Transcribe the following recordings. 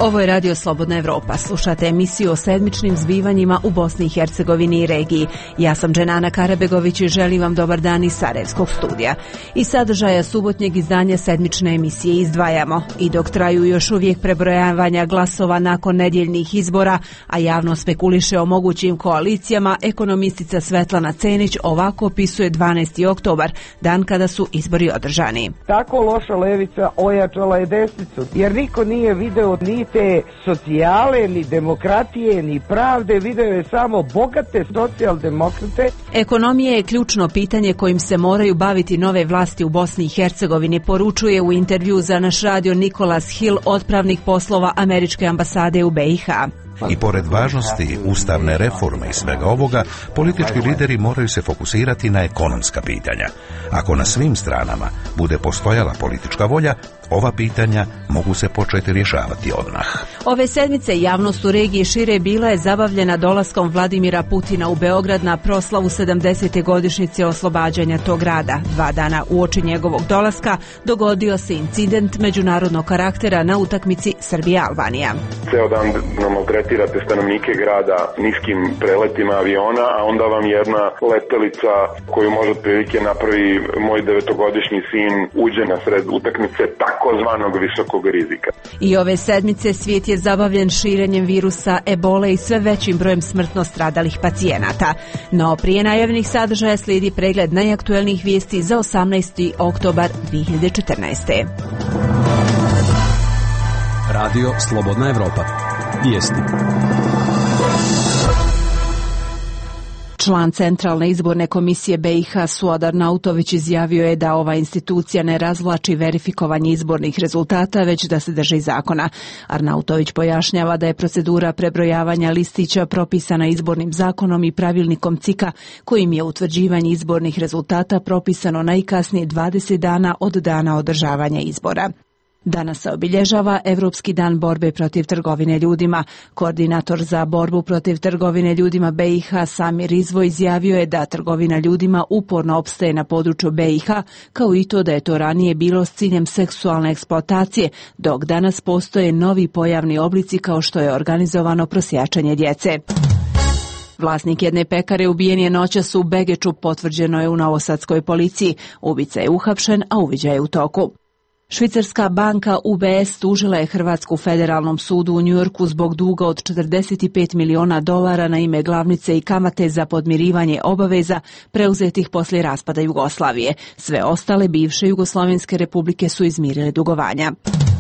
Ovo je Radio Slobodna Evropa. Slušate emisiju o sedmičnim zbivanjima u Bosni i Hercegovini i regiji. Ja sam Dženana Karabegović i želim vam dobar dan iz Sarajevskog studija. Iz sadržaja subotnjeg izdanja sedmične emisije izdvajamo. I dok traju još uvijek prebrojavanja glasova nakon nedjeljnih izbora, a javno spekuliše o mogućim koalicijama, ekonomistica Svetlana Cenić ovako opisuje 12. oktobar, dan kada su izbori održani. Tako loša levica ojačala je desnicu, jer niko nije video ni te socijale, ni demokratije, ni pravde, video je samo bogate socijaldemokrate. Ekonomija je ključno pitanje kojim se moraju baviti nove vlasti u Bosni i Hercegovini, poručuje u intervju za naš radio Nikolas Hill, otpravnik poslova Američke ambasade u BiH. I pored važnosti ustavne reforme i svega ovoga, politički lideri moraju se fokusirati na ekonomska pitanja. Ako na svim stranama bude postojala politička volja, ova pitanja mogu se početi rješavati odmah. Ove sedmice javnost u regiji šire bila je zabavljena dolaskom Vladimira Putina u Beograd na proslavu 70. godišnjice oslobađanja tog grada. 2 dana uoči njegovog dolaska dogodio se incident međunarodnog karaktera na utakmici Srbija-Albanija. Ceo dan nam maltretirate stanovnike grada niskim preletima aviona, a onda vam jedna letelica koju možda prilike napravi moj 9-godišnji sin uđe na sred utakmice takozvanog visokog rizika. I ove sedmice svijet je zabavljen širenjem virusa ebole i sve većim brojem smrtno stradalih pacijenata. No prije najavljenih sadržaja slijedi pregled najaktuelnijih vijesti za 18. oktobar 2014. Radio Slobodna Evropa. Vijesti. Član Centralne izborne komisije BiH Suad Nautović izjavio je da ova institucija ne razvlači verifikovanje izbornih rezultata, već da se drži zakona. Arnautović pojašnjava da je procedura prebrojavanja listića propisana izbornim zakonom i pravilnikom CIK-a, kojim je utvrđivanje izbornih rezultata propisano najkasnije 20 dana od dana održavanja izbora. Danas se obilježava Evropski dan borbe protiv trgovine ljudima. Koordinator za borbu protiv trgovine ljudima BiH Samir Izvo izjavio je da trgovina ljudima uporno opstaje na području BiH, kao i to da je to ranije bilo s ciljem seksualne eksploatacije, dok danas postoje novi pojavni oblici kao što je organizovano prosjačenje djece. Vlasnik jedne pekare ubijen je noćas u Begeču, potvrđeno je u novosadskoj policiji. Ubica je uhapšen, a uviđaj je u toku. Švicarska banka UBS tužila je Hrvatsku federalnom sudu u Njujorku zbog duga od $45 miliona na ime glavnice i kamate za podmirivanje obaveza preuzetih poslije raspada Jugoslavije. Sve ostale bivše Jugoslovenske republike su izmirile dugovanja.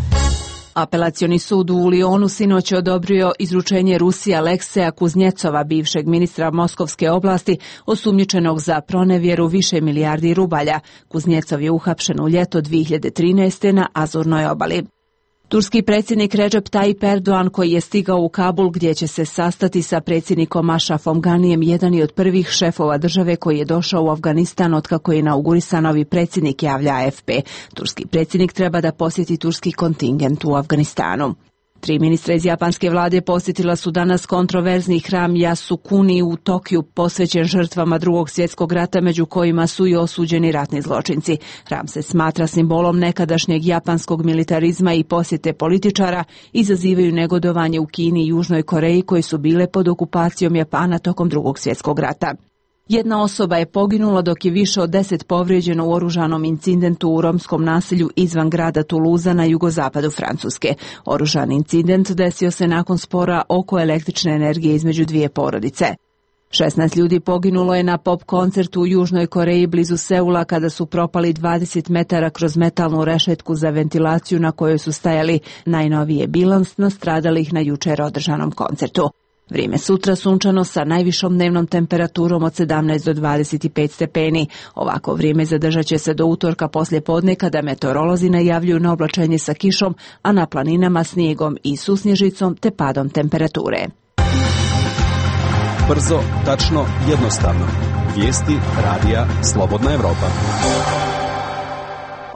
Apelacioni sud u Lionu sinoć je odobrio izručenje Rusije Alekseja Kuznjecova, bivšeg ministra Moskovske oblasti, osumnjičenog za pronevjeru više milijardi rubalja. Kuznjecov je uhapšen u ljeto 2013. na Azurnoj obali. Turski predsjednik Recep Tayyip Erdogan, koji je stigao u Kabul gdje će se sastati sa predsjednikom Ashrafom Ganijem, jedan je od prvih šefova države koji je došao u Afganistan otkako je inaugurisan novi predsjednik, javlja AFP. Turski predsjednik treba da posjeti turski kontingent u Afganistanu. 3 ministra iz japanske vlade posjetila su danas kontroverzni hram Yasukuni u Tokiju, posvećen žrtvama Drugog svjetskog rata, među kojima su i osuđeni ratni zločinci. Hram se smatra simbolom nekadašnjeg japanskog militarizma i posjete političara izazivaju negodovanje u Kini i Južnoj Koreji, koji su bile pod okupacijom Japana tokom Drugog svjetskog rata. Jedna osoba je poginula dok je više od 10 povrijeđeno u oružanom incidentu u romskom naselju izvan grada Tuluza na jugozapadu Francuske. Oružani incident desio se nakon spora oko električne energije između dvije porodice. 16 ljudi poginulo je na pop koncertu u Južnoj Koreji blizu Seula kada su propali 20 metara kroz metalnu rešetku za ventilaciju na kojoj su stajali. Najnoviji je bilans nastradalih na jučer održanom koncertu. Vrijeme sutra sunčano sa najvišom dnevnom temperaturom od 17 do 25 stepeni. Ovako vrijeme zadržat će se do utorka poslije podne kada meteorolozi najavljuju na oblačenje sa kišom, a na planinama snijegom i susnježicom te padom temperature. Brzo, tačno, jednostavno. Vijesti radija Slobodna Evropa.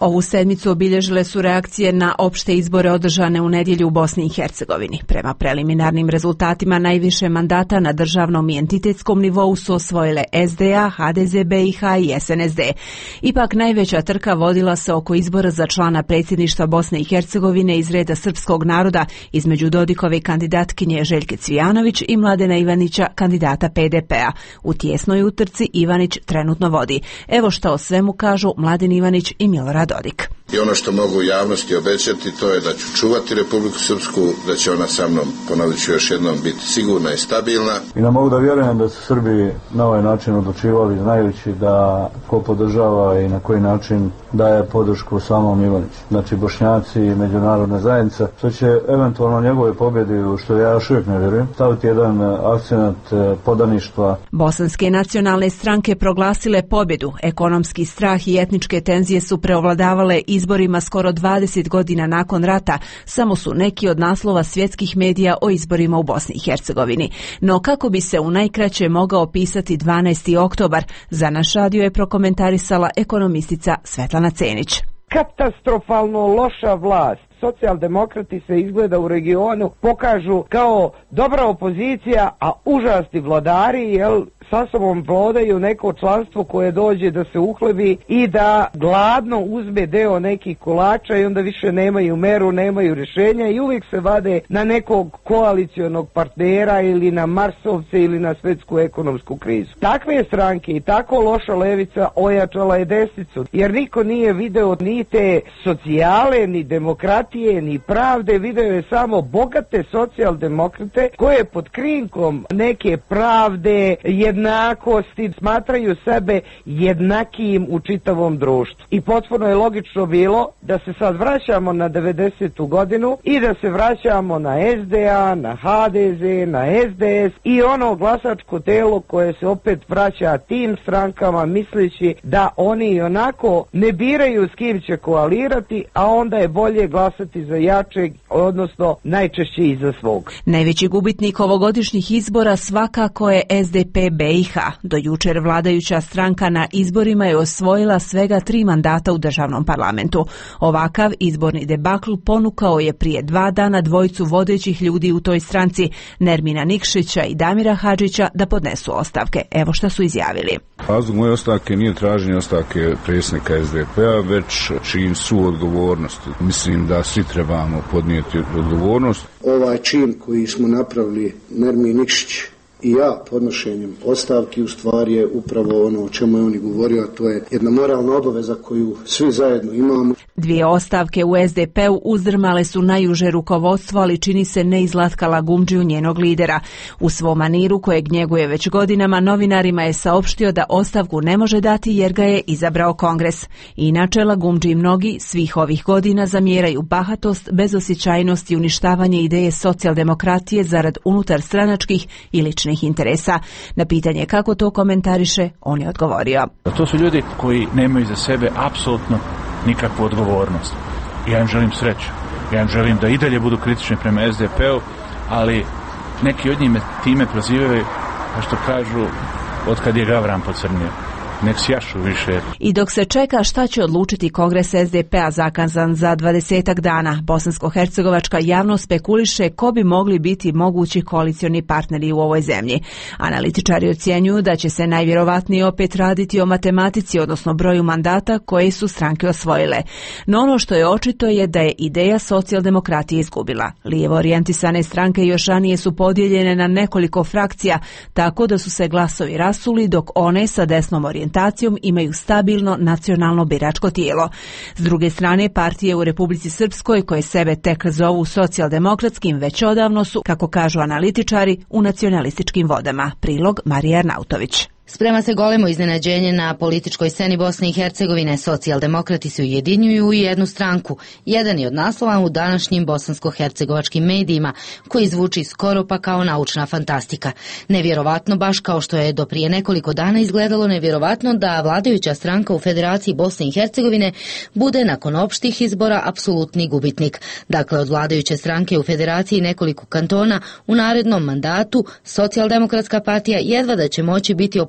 Ovu sedmicu obilježile su reakcije na opšte izbore održane u nedjelju u Bosni i Hercegovini. Prema preliminarnim rezultatima najviše mandata na državnom i entitetskom nivou su osvojile SDA, HDZ BiH i SNSD. Ipak najveća trka vodila se oko izbora za člana predsjedništva Bosne i Hercegovine iz reda srpskog naroda između Dodikove kandidatkinje Željke Cvijanović i Mladena Ivanića, kandidata PDP-a. U tijesnoj utrci Ivanić trenutno vodi. Evo što o svemu kažu Mladen Ivanić i Milorad Dodik. I ono što mogu javnosti obećati, to je da ću čuvati Republiku Srpsku, da će ona sa mnom, ponovit ću još jednom, biti sigurna i stabilna. I da mogu da vjerujem da su Srbi na ovaj način odlučivali, znajući da ko podržava i na koji način daje podršku samom Ivaniću. Znači Bošnjaci i međunarodna zajednica, što će eventualno njegove pobjede, što ja još uvijek ne vjerujem, staviti jedan akcenat podaništva. Bosanske nacionalne stranke proglasile pobjedu. Ekonomski strah i etničke tenzije su preovladavale izborima skoro 20 godina nakon rata, samo su neki od naslova svjetskih medija o izborima u Bosni i Hercegovini. No kako bi se u najkraće mogao opisati 12. oktobar, za naš radio je prokomentarisala ekonomistica Svetlana Cenić. Katastrofalno loša vlast. Socijaldemokrati se izgleda u regionu pokažu kao dobra opozicija, a užasni vladari, sa sobom vladaju neko članstvo koje dođe da se uhlebi i da gladno uzme deo nekih kolača i onda više nemaju meru, nemaju rješenja i uvijek se vade na nekog koalicionog partnera ili na Marsovce ili na svjetsku ekonomsku krizu. Takve stranke i tako loša levica ojačala je desnicu, jer niko nije video ni te socijale, ni demokratije, ni pravde, video je samo bogate socijaldemokrate koje pod krinkom neke pravde, jednakosti smatraju sebe jednakijim u čitavom društvu. I potpuno je logično bilo da se sad vraćamo na 90. godinu i da se vraćamo na SDA, na HDZ, na SDS i ono glasačko telo koje se opet vraća tim strankama misleći da oni onako ne biraju s kim će koalirati, a onda je bolje glasati za jačeg, odnosno najčešće i za svog. Najveći gubitnik ovogodišnjih izbora svakako je SDP BiH. Do jučer vladajuća stranka na izborima je osvojila svega 3 mandata u državnom parlamentu. Ovakav izborni debakl ponukao je prije 2 dana dvojicu vodećih ljudi u toj stranci, Nermina Nikšića i Damira Hadžića, da podnesu ostavke. Evo što su izjavili. Razlog moje ostavke nije traženje ostavke predsjednika SDP-a, već čin su odgovornost. Mislim da svi trebamo podnijeti odgovornost. Ovaj čin koji smo napravili Nermin Nikšić i ja podnošenjem ostavki u stvari je upravo ono o čemu je on i govorio, a to je jedna moralna obaveza koju svi zajedno imamo. 2 ostavke u SDP-u uzdrmale su najuže rukovodstvo, ali čini se ne izlatkala Gumdžiju, njenog lidera. U svom maniru, kojeg njeguje već godinama, novinarima je saopštio da ostavku ne može dati jer ga je izabrao Kongres. Inače, Gumdži mnogi svih ovih godina zamjeraju bahatost, bezosjećajnost i uništavanje ideje socijaldemokratije zarad unutar stranačkih i ličnih interesa. Na pitanje kako to komentariše, on je odgovorio. To su ljudi koji nemaju za sebe apsolutno nikakvu odgovornost. Ja im želim sreću. Ja im želim da i dalje budu kritični prema SDP-u, ali neki od njih me time prozivaju, što kažu, otkad je Gavran pocrnio. Nek sjašu više. I dok se čeka šta će odlučiti Kongres SDP-a zakazan za 20 dana, bosansko-hercegovačka javnost spekuliše ko bi mogli biti mogući koalicioni partneri u ovoj zemlji. Analitičari ocjenjuju da će se najvjerovatnije opet raditi o matematici, odnosno broju mandata koje su stranke osvojile. No ono što je očito je da je ideja socijaldemokratije izgubila. Lijevo orijentisane stranke još ranije su podijeljene na nekoliko frakcija, tako da su se glasovi rasuli, dok one sa desnom orijentacijom imaju stabilno nacionalno biračko tijelo. S druge strane, partije u Republici Srpskoj, koje sebe tek zovu socijaldemokratskim, već odavno su, kako kažu analitičari, u nacionalističkim vodama. Prilog Marija Arnautović. Sprema se golemo iznenađenje na političkoj sceni Bosne i Hercegovine. Socijaldemokrati se ujedinjuju u jednu stranku. Jedan je od naslova u današnjim bosansko-hercegovačkim medijima, koji zvuči skoro pa kao naučna fantastika. Nevjerovatno, baš kao što je do prije nekoliko dana izgledalo nevjerovatno da vladajuća stranka u Federaciji Bosne i Hercegovine bude nakon opštih izbora apsolutni gubitnik. Dakle, od vladajuće stranke u Federaciji nekoliko kantona u narednom mandatu Socijaldemokratska partija jedva da će moći biti opozicija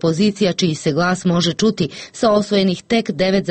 opozicija čiji se glas može čuti sa osvojenih tek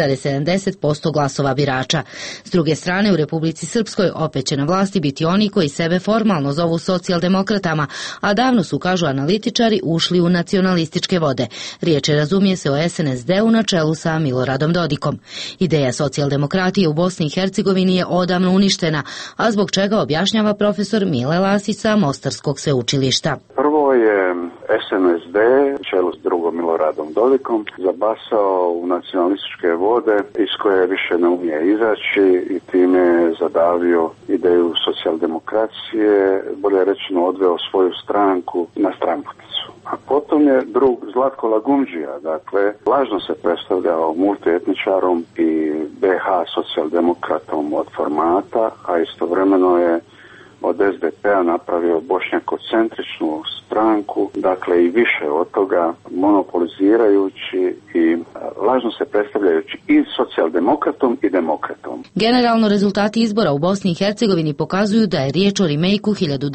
9,70% glasova birača. S druge strane, u Republici Srpskoj opet će na vlasti biti oni koji sebe formalno zovu socijaldemokratama, a davno su, kažu analitičari, ušli u nacionalističke vode. Riječ je, razumije se, o SNSD-u na čelu sa Miloradom Dodikom. Ideja socijaldemokratije u Bosni i Hercegovini je odavno uništena, a zbog čega objašnjava profesor Mile Lasić sa Mostarskog sveučilišta. Prvo je SNSD, čelu s drugom Miloradom Dodikom, zabasao u nacionalističke vode iz koje više ne umije izaći i time je zadavio ideju socijaldemokracije, bolje rečeno odveo svoju stranku na stranputicu. A potom je drug Zlatko Lagumdžija, dakle, lažno se predstavljao multietničarom i BH socijaldemokratom od formata, a istovremeno je od SDP-a napravio bošnjakocentričnu stranku, dakle i više od toga, monopolizirajući i lažno se predstavljajući i socijaldemokratom i demokratom. Generalno, rezultati izbora u Bosni i Hercegovini pokazuju da je riječ o remejku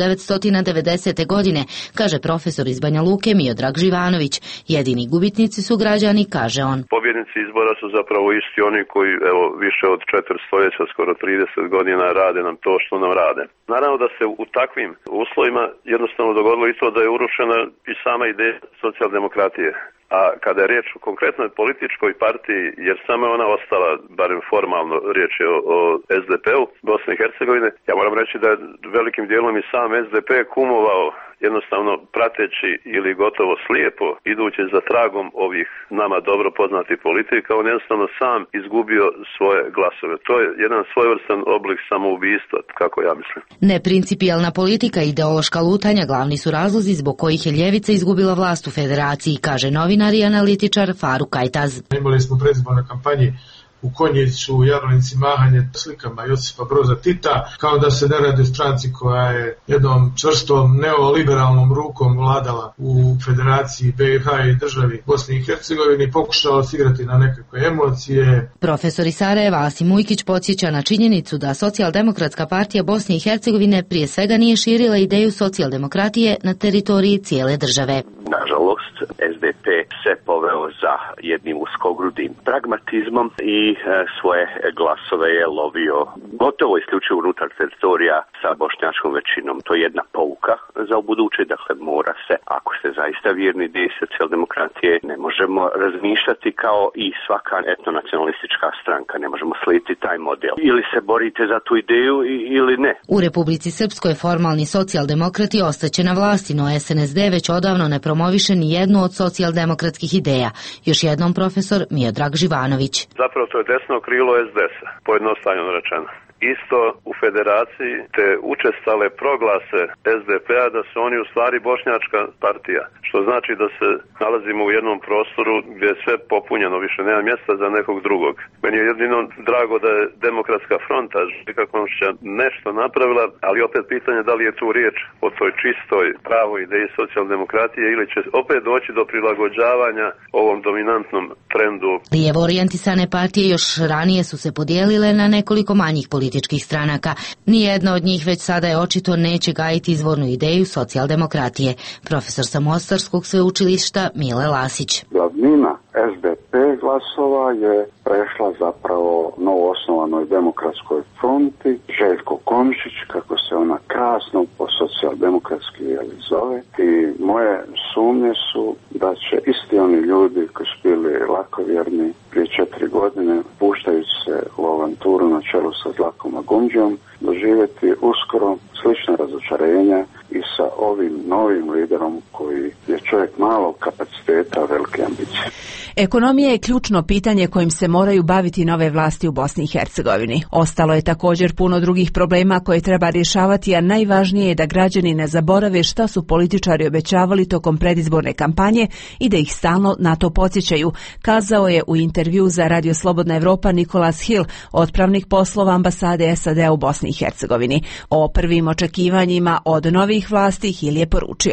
1990. godine, kaže profesor iz Banja Luke Miodrag Živanović. Jedini gubitnici su građani, kaže on. Pobjednici izbora su zapravo isti oni koji, evo, više od 4 stoljeća, skoro 30 godina rade nam to što nam rade. Naravno da se u takvim uslovima jednostavno dogodilo i to da je urušena i sama ideja socijaldemokratije. A kada je riječ o konkretnoj političkoj partiji, jer samo je ona ostala, barem formalno, riječ je o SDP-u Bosne i Hercegovine, ja moram reći da je velikim dijelom i sam SDP kumovao, jednostavno prateći ili gotovo slijepo idući za tragom ovih nama dobro poznatih politika, on jednostavno sam izgubio svoje glasove. To je jedan svojevrstan oblik samoubistva, kako ja mislim. Neprincipijelna politika i ideološka lutanja glavni su razlozi zbog kojih je ljevica izgubila vlast u federaciji, kaže novinar i analitičar Faruk Kajtaz. Imali smo predizborne kampanje u Konjicu, u Jablanici mahanje slikama Josipa Broza Tita, kao da se ne radi o stranci koja je jednom čvrstom neoliberalnom rukom vladala u Federaciji BiH i državi Bosni i Hercegovini, pokušala igrati na nekakve emocije. Profesor iz Sarajeva Asim Ujkić podsjeća na činjenicu da Socijaldemokratska partija Bosne i Hercegovine prije svega nije širila ideju socijaldemokratije na teritoriji cijele države. Nažalost, SDP se poveo za jednim uskogrudim pragmatizmom i svoje glasove je lovio gotovo isključivo unutar teritorija sa bošnjačkom većinom. To je jedna pouka za ubuduće, dakle mora se, ako ste zaista vjerni ideji socijaldemokratije, ne možemo razmišljati kao i svaka etnonacionalistička stranka, ne možemo slijediti taj model. Ili se borite za tu ideju ili ne. U Republici Srpskoj formalni socijaldemokrati ostaće na vlasti, no SNSD već odavno ne promoviše ni jednu od socijaldemokratskih ideja. Još jednom profesor Miodrag Živanović. Zapravo to je desno krilo SDS-a, pojednostavljeno rečeno. Isto u federaciji te učestale proglase SDP-a da su oni u stvari bošnjačka partija, što znači da se nalazimo u jednom prostoru gdje je sve popunjeno, više nema mjesta za nekog drugog. Meni je jedino drago da je Demokratska fronta Žika-Komšića nešto napravila, ali opet pitanje da li je tu riječ o toj čistoj pravoj ideji socijaldemokratije ili će opet doći do prilagođavanja ovom dominantnom trendu. Lijevo orijentisane partije još ranije su se podijelile na nekoliko manjih političkih stranaka. Nijedna od njih već sada je očito neće gajiti izvornu ideju socijaldemokratije. Profesor sa Mostarskog sveučilišta Mile Lasić. Glavnina SDP glasova je prešla zapravo novoosnovanoj Demokratskoj fronti. Željko Komšić, kako se ona krasno po socijaldemokratski zove. I moje sumnje su da će isti oni ljudi koji su bili lakovjerni prije 4 godine, puštajući se u avanturu na čelu sa Zlatkom Lagumdžijom, doživjeti uskoro slične razočarenja i sa ovim novim liderom koji je čovjek malog kapaciteta, velike ambicije. Ekonomija je ključno pitanje kojim se moraju baviti nove vlasti u Bosni i Hercegovini. Ostalo je također puno drugih problema koje treba rješavati, a najvažnije je da građani ne zaborave šta su političari obećavali tokom predizborne kampanje i da ih stalno na to podsjećaju, kazao je u intervju za Radio Slobodna Evropa Nikolas Hill, otpravnik poslova ambasade SAD-a u Bosni i Hercegovini. O prvim očekivanjima od novih vlasti Hill je poručio.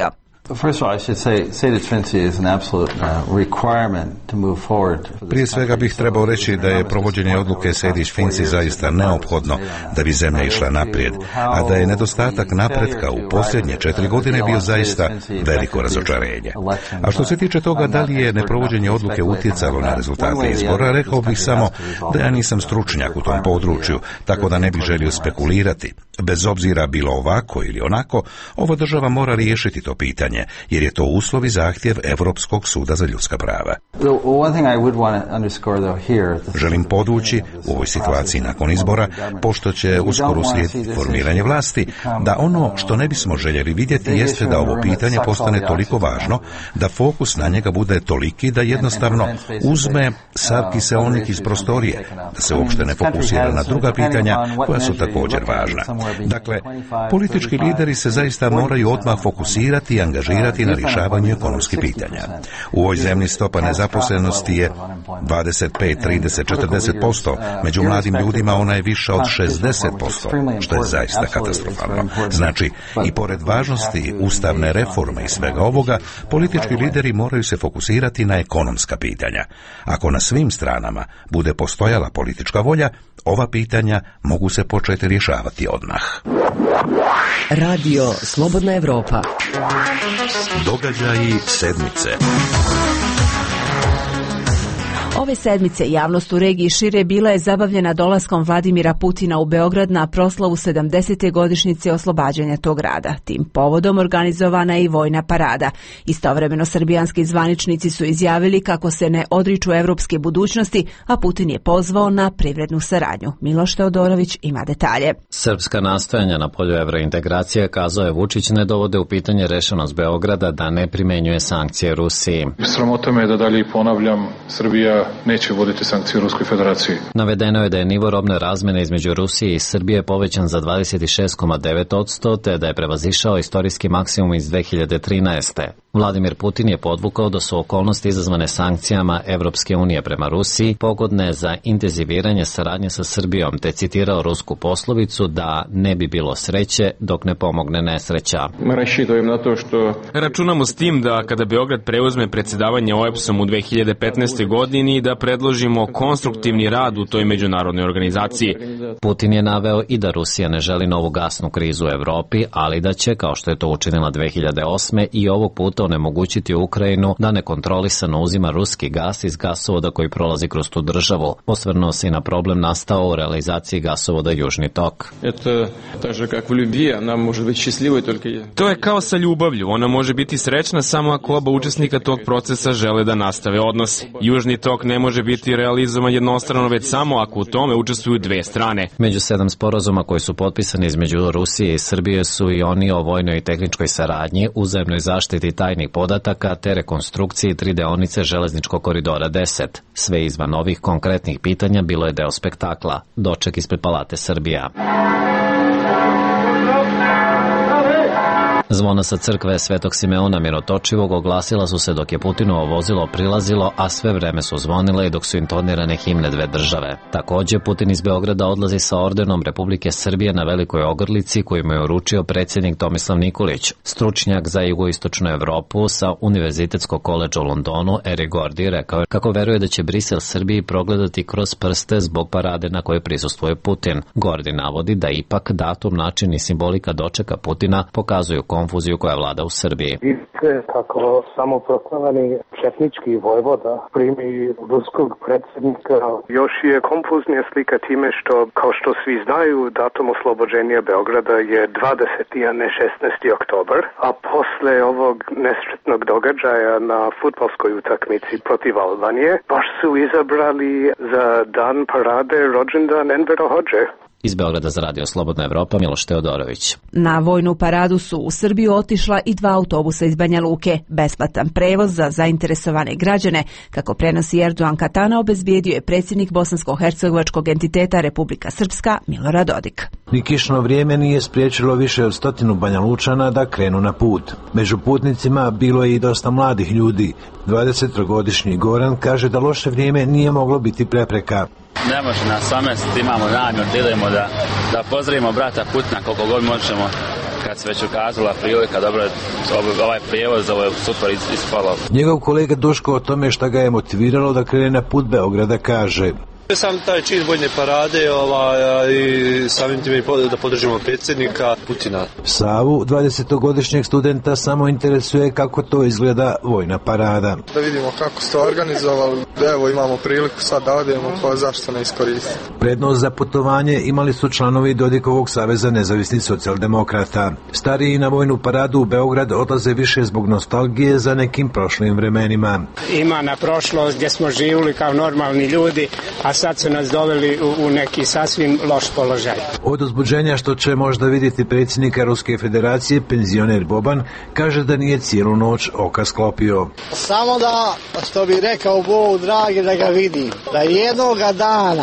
Prije svega bih trebao reći da je provođenje odluke Sejdić-Finci zaista neophodno da bi zemlja išla naprijed, a da je nedostatak napretka u posljednje 4 godine bio zaista veliko razočarenje. A što se tiče toga da li je neprovođenje odluke utjecalo na rezultate izbora, rekao bih samo da ja nisam stručnjak u tom području, tako da ne bih želio spekulirati. Bez obzira bilo ovako ili onako, ova država mora riješiti to pitanje, jer je to uslov i zahtjev Europskog suda za ljudska prava. Želim podvući u ovoj situaciji nakon izbora, pošto će uskoro uslijediti formiranje vlasti, da ono što ne bismo željeli vidjeti jeste da ovo pitanje postane toliko važno, da fokus na njega bude toliki da jednostavno uzme sav kiseonik iz prostorije, da se uopšte ne fokusira na druga pitanja koja su također važna. Dakle, politički lideri se zaista moraju odmah fokusirati i angažirati na rješavanju ekonomskih pitanja. U ovoj zemlji stopa nezaposlenosti je 25, 30, 40%, među mladim ljudima ona je viša od 60%, što je zaista katastrofalno. Znači, i pored važnosti ustavne reforme i svega ovoga, politički lideri moraju se fokusirati na ekonomska pitanja. Ako na svim stranama bude postojala politička volja, ova pitanja mogu se početi rješavati odmah. Radio Slobodna Evropa. Događaji sedmice. Ove sedmice javnost u regiji šire bila je zabavljena dolaskom Vladimira Putina u Beograd na proslavu 70. godišnjice oslobađanja tog grada. Tim povodom organizovana je i vojna parada. Istovremeno srbijanski zvaničnici su izjavili kako se ne odriču evropske budućnosti, a Putin je pozvao na privrednu saradnju. Miloš Teodorović ima detalje. Srpska nastojanja na polju evrointegracije, kazao je Vučić, ne dovode u pitanje rešenost Beograda da ne primenjuje sankcije Rusiji. Sramota me da dalje ponavljam, Srbija neće voditi sankcije Ruskoj federaciji. Navedeno je da je nivo robne razmene između Rusije i Srbije povećan za 26,9%, te da je prevazišao istorijski maksimum iz 2013. Vladimir Putin je podvukao da su okolnosti izazvane sankcijama Evropske unije prema Rusiji pogodne za intenziviranje saradnje sa Srbijom, te citirao rusku poslovicu da ne bi bilo sreće dok ne pomogne nesreća. Računamo s tim da kada Beograd preuzme predsjedavanje OEBS-om u 2015. godini da predložimo konstruktivni rad u toj međunarodnoj organizaciji. Putin je naveo i da Rusija ne želi novu gasnu krizu u Evropi, ali da će, kao što je to učinila 2008. i ovog puta onemogućiti Ukrajinu da nekontrolisano uzima ruski gas iz gasovoda koji prolazi kroz tu državu. Osvrnuo se i na problem nastao u realizaciji gasovoda Južni tok. To je kao sa ljubavlju. Ona može biti srećna samo ako oba učesnika tog procesa žele da nastave odnos. Južni tok ne može biti realizovan jednostrano, već samo ako u tome učestvuju dve strane. Među 7 sporazuma koji su potpisani između Rusije i Srbije su i oni o vojnoj i tehničkoj saradnji, uzajamnoj zaštiti tajnih podataka te rekonstrukciji 3 deonice železničkog koridora 10. Sve izvan ovih konkretnih pitanja bilo je deo spektakla. Doček ispred Palate Srbija. Zvona sa crkve Svetog Simeona Mirotočivog oglasila su se dok je Putinovo vozilo prilazilo, a sve vreme su zvonile i dok su intonirane himne dve države. Također, Putin iz Beograda odlazi sa ordenom Republike Srbije na Velikoj ogrlici koju mu je uručio predsjednik Tomislav Nikolić. Stručnjak za jugoistočnu Evropu sa Univerzitetskog koledža u Londonu, Erik Gordy, rekao je kako veruje da će Brisel Srbiji progledati kroz prste zbog parade na kojoj prisustvuje Putin. Gordy navodi da ipak datum, način i simbolika dočeka Putina pokazuju konfuziju koja vlada u Srbiji. Vidite kako samoproklamani četnički vojvoda primi ruskog predsjednika. Još je konfuznija slika time što, kao što svi znaju, datum oslobođenja Beograda je 20. a ne 16. oktobar, a posle ovog nesretnog događaja na fudbalskoj utakmici protiv Albanije, baš su izabrali za dan parade rođendan Envera Hodže. Iz Beograda za Radio Slobodna Evropa, Miloš Teodorović. Na vojnu paradu su u Srbiju otišla i 2 autobusa iz Banja Luke. Besplatan prevoz za zainteresovane građane, kako prenosi Erdogan Katana, obezbijedio je predsjednik bosansko-hercegovačkog entiteta Republika Srpska, Milorad Dodik. Ni kišno vrijeme nije spriječilo više od 100 Banja Lučana da krenu na put. Među putnicima bilo je i dosta mladih ljudi. 23-godišnji Goran kaže da loše vrijeme nije moglo biti prepreka. Ne može nas omestiti, imamo namjer da idemo da pozdravimo brata Putina koliko god možemo kad kad se već ukazala prilika, dobro, ovaj prijevoz, ovo je super ispalo. Njegov kolega Duško o tome šta ga je motiviralo da krene na put Beograda kaže: Sam taj čin vojne parade i samim tim da podržimo predsjednika Putina. Savu, 20-godišnjeg studenta, samo interesuje kako to izgleda vojna parada. Da vidimo kako ste organizovali, evo imamo priliku sad da odemo, pa zašto ne iskoristiti. Prednost za putovanje imali su članovi Dodikovog saveza nezavisnih socijaldemokrata. Stariji na vojnu paradu u Beograd odlaze više zbog nostalgije za nekim prošlim vremenima. Ima na prošlost gdje smo živjeli kao normalni ljudi, a sad su nas doveli u neki sasvim loš položaj. Od uzbuđenja što će možda vidjeti predsjednika Ruske federacije, penzioner Boban kaže da nije cijelu noć oka sklopio. Samo da, što bi rekao Bog dragi, da ga vidim, da jednoga dana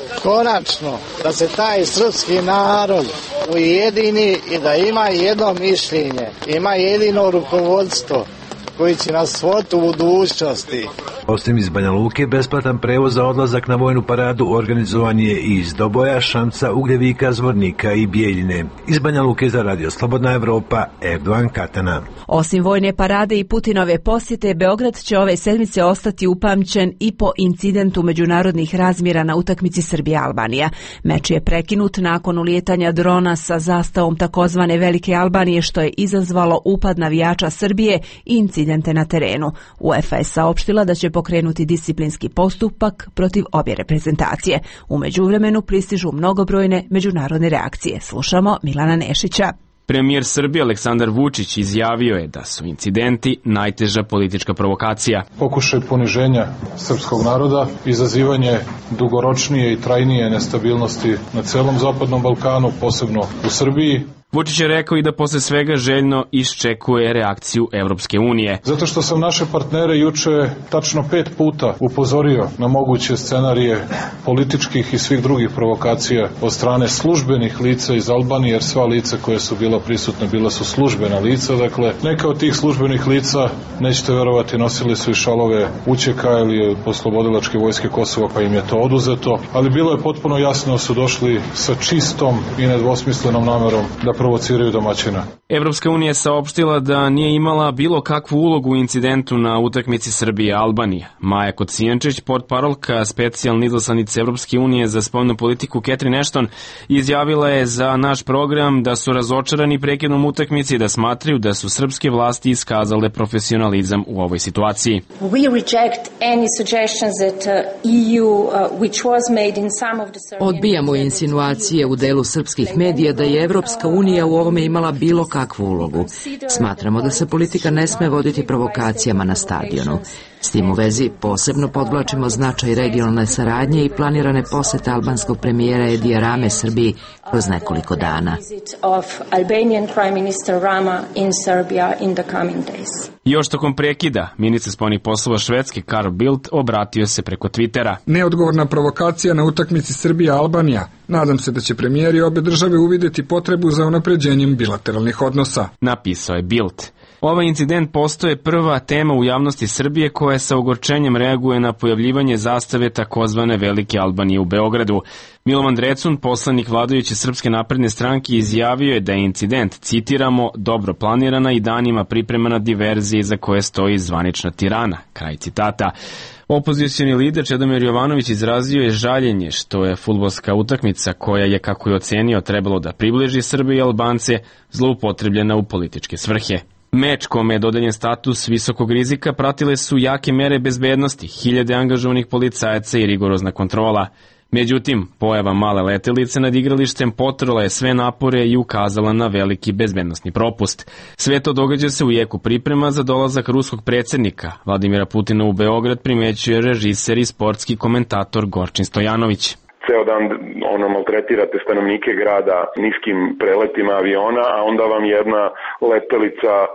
konačno da se taj srpski narod ujedini i da ima jedno mišljenje, ima jedino rukovodstvo koji će nas voditi u budućnosti. Osim iz Banja Luke, besplatan prevoz za odlazak na vojnu paradu organizovan je i iz Doboja, Šamca, Ugljevika, Zvornika i Bijeljine. Iz Banja Luke za Radio Slobodna Evropa, Erdogan Katana. Osim vojne parade i Putinove posjete, Beograd će ove sedmice ostati upamćen i po incidentu međunarodnih razmjera na utakmici Srbija-Albanija. Meč je prekinut nakon ulijetanja drona sa zastavom takozvane Velike Albanije, što je izazvalo upad navijača Srbije i incidente na terenu. UEFA je saopštila da će pokrenuti disciplinski postupak protiv obje reprezentacije. U međuvremenu pristižu mnogobrojne međunarodne reakcije. Slušamo Milana Nešića. Premijer Srbije Aleksandar Vučić izjavio je da su incidenti najteža politička provokacija. Pokušaj poniženja srpskog naroda, izazivanje dugoročnije i trajnije nestabilnosti na celom Zapadnom Balkanu, posebno u Srbiji. Vučić je rekao i da posle svega željno iščekuje reakciju Evropske unije. Zato što sam naše partnere juče tačno 5 puta upozorio na moguće scenarije političkih i svih drugih provokacija od strane službenih lica iz Albanije, jer sva lica koje su bila prisutna bila su službena lica. Dakle, neka od tih službenih lica, nećete verovati, nosili su i šalove UČK ili Oslobodilačke vojske Kosova, pa im je to oduzeto. Ali bilo je potpuno jasno da su došli sa čistom i nedvosmislenom namerom da provociraju domaćina. Evropska unija je saopštila da nije imala bilo kakvu ulogu u incidentu na utakmici Srbije-Albanija. Maja Kocijančić, portparolka specijalne izaslanice Evropske unije za spoljnu politiku Catherine Ashton, izjavila je za naš program da su razočarani prekidom utakmice i da smatraju da su srpske vlasti iskazale profesionalizam u ovoj situaciji. Odbijamo insinuacije u delu srpskih medija da je Evropska unija u ovome imala bilo kakvu ulogu. Smatramo da se politika ne sme voditi provokacijama na stadionu. S tim u vezi posebno podvlačimo značaj regionalne saradnje i planirane posete albanskog premijera Edija Rame Srbiji kroz nekoliko dana. Još tokom prekida, ministar spoljnih poslova Švedske Carl Bildt obratio se preko Twittera. Neodgovorna provokacija na utakmici Srbija-Albanija. Nadam se da će premijeri obe države uvidjeti potrebu za unapređenjem bilateralnih odnosa. Napisao je Bildt. Ovaj incident postoje prva tema u javnosti Srbije koja sa ogorčenjem reaguje na pojavljivanje zastave takozvane Velike Albanije u Beogradu. Milovan Drecun, poslanik vladajuće Srpske napredne stranke, izjavio je da je incident, citiramo, dobro planirana i danima pripremana diverzija za koje stoji zvanična Tirana. Kraj citata. Opozicioni lider Čedomir Jovanović izrazio je žaljenje što je fudbalska utakmica koja je, kako je ocenio, trebalo da približi Srbe i Albance, zloupotrebljena u političke svrhe. Meč kome je dodeljen status visokog rizika pratile su jake mere bezbednosti, hiljade angažovanih policajaca i rigorozna kontrola. Međutim, pojava male letelice nad igralištem potrla je sve napore i ukazala na veliki bezbednosni propust. Sve to događa se u jeku priprema za dolazak ruskog predsjednika Vladimira Putina u Beograd, primećuje režiser i sportski komentator Gorčin Stojanović. Ceo dan maltretirate stanovnike grada niskim preletima aviona, a onda vam jedna letelica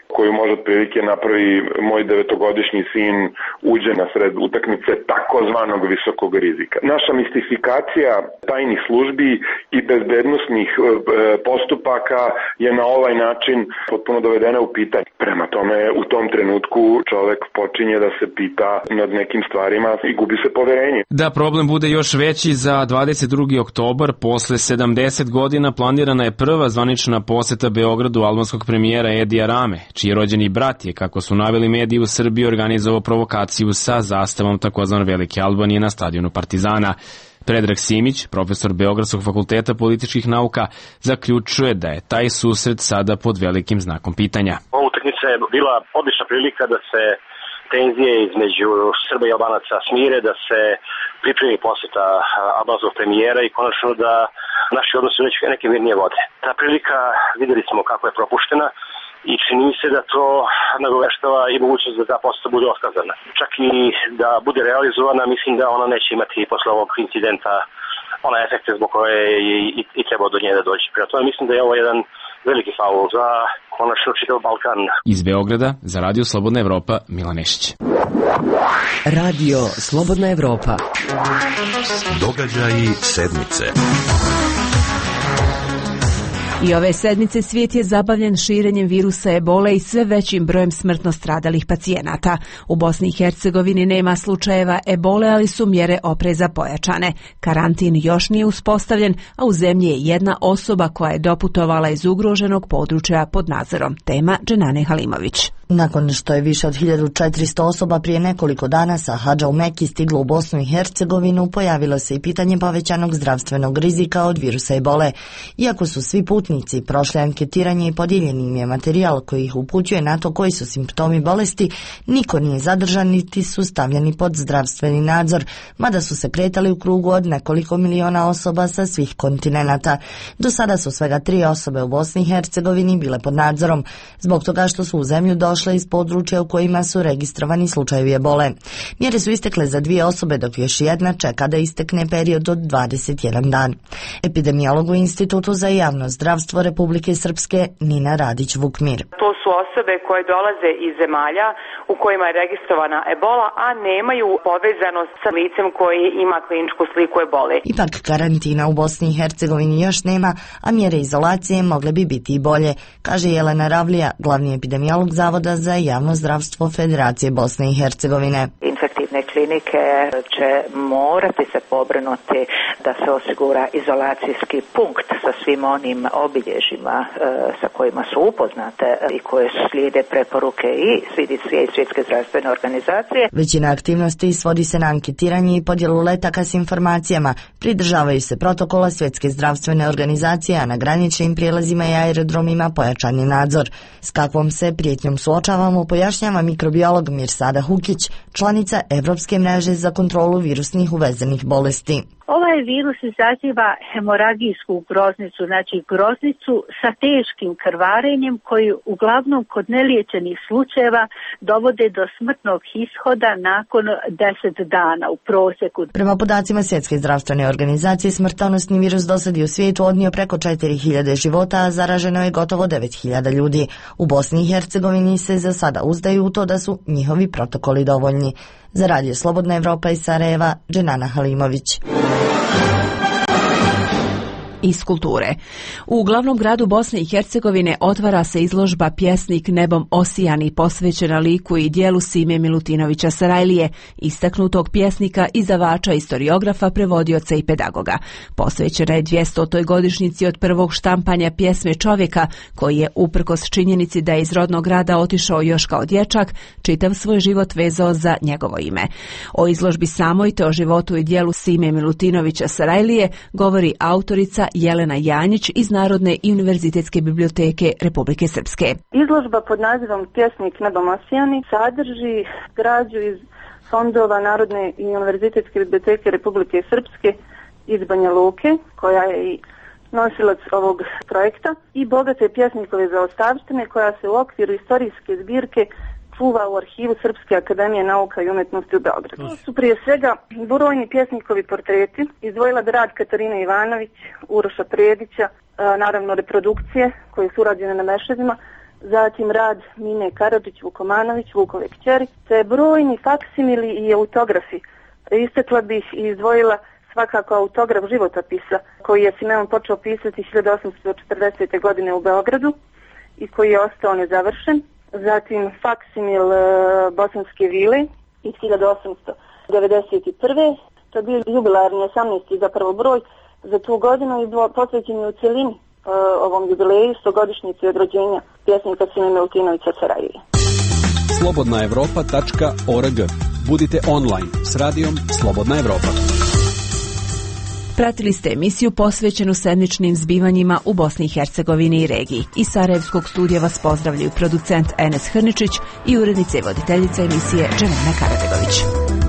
koju može otprilike napravi moj 9-godišnji sin uđe na sred utakmice takozvanog visokog rizika. Naša mistifikacija tajnih službi i bezbednosnih postupaka je na ovaj način potpuno dovedena u pitanje. Prema tome, u tom trenutku čovek počinje da se pita nad nekim stvarima i gubi se poverenje. Da problem bude još veći, za 22. oktobar posle 70 godina planirana je prva zvanična poseta Beogradu albanskog premijera Edija Rame, čiji rođeni brat je, kako su naveli mediji u Srbiji, organizovao provokaciju sa zastavom takozvane Velike Albanije na stadionu Partizana. Predrag Simić, profesor Beogradskog fakulteta političkih nauka, zaključuje da je taj susret sada pod velikim znakom pitanja. Ova utakmica je bila odlična prilika da se tenzije između Srba i Albanaca smire, da se pripremi poseta albanskog premijera i konačno da naši odnosi neke mirnije vode. Ta prilika, videli smo kako je propuštena i čini mi se da to nagoveštava i mogućnost da ta poseta bude otkazana. Čak i da bude realizovana, mislim da ona neće imati posle ovog incidenta ona efekte zbog koje i treba do nje da dođe. Prema tome mislim da je ovo jedan veliki faul za konačno čitav Balkan. Iz Beograda za Radio Slobodna Evropa, Milan Nešić. Radio Slobodna Evropa. Događaji sedmice. I ove sedmice svijet je zabavljen širenjem virusa ebole i sve većim brojem smrtno stradalih pacijenata. U Bosni i Hercegovini nema slučajeva ebole, ali su mjere opreza pojačane. Karantin još nije uspostavljen, a u zemlji je jedna osoba koja je doputovala iz ugroženog područja pod nadzorom. Tema Dženane Halimović. Nakon što je više od 1400 osoba prije nekoliko dana sa hadža u Meki stiglo u Bosnu i Hercegovinu, pojavilo se i pitanje povećanog zdravstvenog rizika od virusa ebole. Iako su svi putnici prošli anketiranje i podijeljen im je materijal koji ih upućuje na to koji su simptomi bolesti, niko nije zadržan niti su stavljeni pod zdravstveni nadzor, mada su se kretali u krugu od nekoliko miliona osoba sa svih kontinenata. Do sada su svega 3 osobe u Bosni i Hercegovini bile pod nadzorom, zbog toga što su u zemlju došle iz područja u kojima su registrovani slučajevi ebole. Mjere su istekle za 2 osobe, dok još jedna čeka da istekne period od 21 dan. Epidemiolog u Institutu za javno zdravstvo Republike Srpske Nina Radić-Vukmir. To su osobe koje dolaze iz zemalja u kojima je registrovana ebola, a nemaju povezanost sa licem koji ima kliničku sliku ebole. Ipak karantina u Bosni i Hercegovini još nema, a mjere izolacije mogle bi biti i bolje, kaže Jelena Ravlija, glavni epidemiolog Zavoda za javno zdravstvo Federacije Bosne i Hercegovine. Infektivne klinike će morati se pobrinuti da se osigura izolacijski punkt sa svim onim obilježjima sa kojima su upoznate i koje slijede preporuke i Svjetske zdravstvene organizacije. Većina aktivnosti svodi se na anketiranje i podjelu letaka s informacijama. Pridržavaju se protokola Svjetske zdravstvene organizacije, a na graničnim prijelazima i aerodromima pojačan je nadzor. S kakvom se prijetnjom suočavamo, pojašnjava mikrobiolog Mirsada Hukić, članica Evropske mreže za kontrolu virusnih uvezenih bolesti. Ovaj virus izaziva hemoragijsku groznicu, znači groznicu sa teškim krvarenjem koji uglavnom kod neliječenih slučajeva dovode do smrtnog ishoda nakon 10 dana u prosjeku. Prema podacima Svjetske zdravstvene organizacije, smrtonosni virus dosad je u svijetu odnio preko 4000 života, a zaraženo je gotovo 9000 ljudi. U Bosni i Hercegovini se za sada uzdaju u to da su njihovi protokoli dovoljni. Za Radio Slobodna Evropa iz Sarajeva, Dženana Halimović. Iz kulture. U glavnom gradu Bosne i Hercegovine otvara se izložba Pjesnik nebom osijani, posvećena liku i dijelu Sime Milutinovića Sarajlije, istaknutog pjesnika, izdavača, istoriografa, prevodioca i pedagoga. Posvećena je 200. godišnjici od prvog štampanja pjesme čovjeka, koji je, uprkos činjenici da je iz rodnog grada otišao još kao dječak, čitav svoj život vezao za njegovo ime. O izložbi samoj te o životu i dijelu Sime Milutinovića Sarajlije govori autorica Jelena Janjić iz Narodne i univerzitetske biblioteke Republike Srpske. Izložba pod nazivom Pjesnik nebom osijani sadrži građu iz fondova Narodne i univerzitetske biblioteke Republike Srpske iz Banja Luke, koja je i nosilac ovog projekta, i bogate pjesnikove zaostavštine koja se u okviru istorijske zbirke čuva u arhivu Srpske akademije nauka i umjetnosti u Beogradu. To su prije svega brojni pjesnikovi portreti, izdvojila bi rad Katarine Ivanović, Uroša Predića, naravno reprodukcije koje su urađene na meševima, zatim rad Mine Karadžić Vukomanović, Vukove kćeri, te brojni faksimili i autografi. Istakla bih i izdvojila svakako autograf životopisa koji je Simeon počeo pisati 1840. godine u Beogradu i koji je ostao nezavršen. Zatim faksimil Bosanske vile iz 1891. To je bio jubilarni 18. zapravo broj za tu godinu i posvećen je u celini ovom jubileju 100-godišnjici od rođenja pjesnika Sime Milutinovića Sarajeva. slobodnaevropa.org. Budite online s radijom Slobodna Evropa. Pratili ste emisiju posvećenu sedmičnim zbivanjima u Bosni i Hercegovini i regiji. Iz Sarajevskog studija vas pozdravljaju producent Enes Hrničić i urednica i voditeljica emisije Džemena Karabegović.